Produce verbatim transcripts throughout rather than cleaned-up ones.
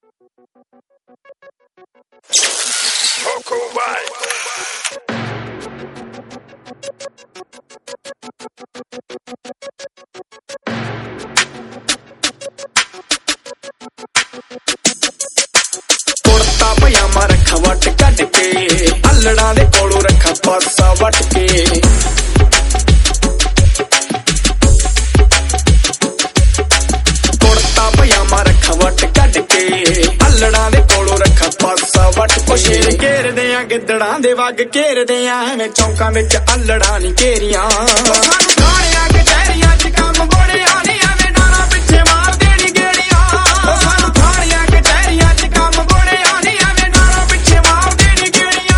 Coco White. Kurta पजामा रखा what cut के अल्लड़ा दे कोलों रखा पासा वट के कुर्ता पजामा रखा वट कट के अल्लड़ा दे कोलों रखा पासा वट को शेर घेर दिया गिद्दड़ा दे वग घेर दिया एवें चौंकां विच अल्लड़ा नी घेरियां थाणियां कचहरियां च कम बणिया नी एवें डारा पिछे मार देनी गेड़ियां सानू थाणियां कचहरियां च कम बणिया नी एवें डारा पिछे मार देनी गेड़ियां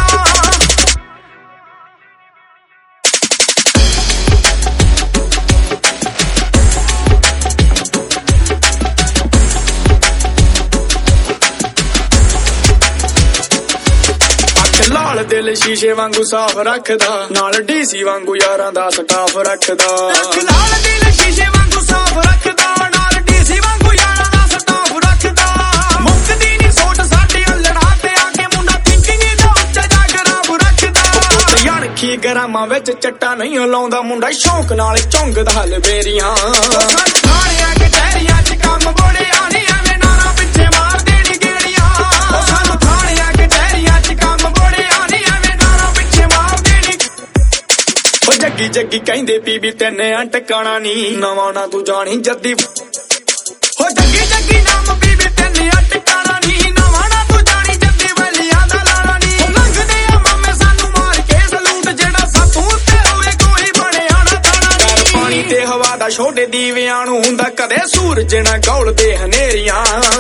लाल दिल शीशे वांगू साफ रखदा नाल डीसी वांगू यारां दा स्टाफ रखदा लाल दिल शीशे वांगू साफ रखदा नाल डीसी वांगू यारां दा स्टाफ रखदा मुक्कदी नी सोट साडी अल्लड़ा ते आके मुंडा थिंकिंग दा उत्ते जागराब रखदा यणखी गरामां विच चट्टा नहीं लाउंदा मुंडा शौक नाल चौंगदा हलबेरियां थाणियां कचहरियां च कम बणिया नी एवें नारा पिछे मार देनी गेड़ियां सानू थाणियां कचहरियां च कम जग्गी जग्गी कहंदे पीबी तेने अटकाना नी नवां ना तू जानी जद्दी हो जग्गी जग्गी नाम पीबी तेने अटकाना नी नवां ना तू जानी जद्दी वलियां दा लाना नी लंघदे आ मामे सानू मार के सलूट जेड़ा सातों उत्ते होए कोई बणिया ना ताना नी पानी ते हवा दा छोटे दीवियां नूं हुंदा कदे सूरज ना गौलदे हनेरियां